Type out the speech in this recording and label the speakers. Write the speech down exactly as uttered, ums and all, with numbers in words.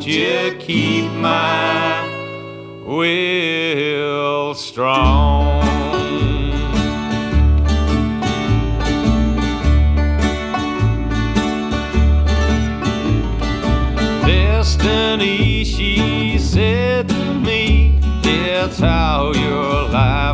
Speaker 1: you keep my will strong. Destiny, she said to me, it's how your life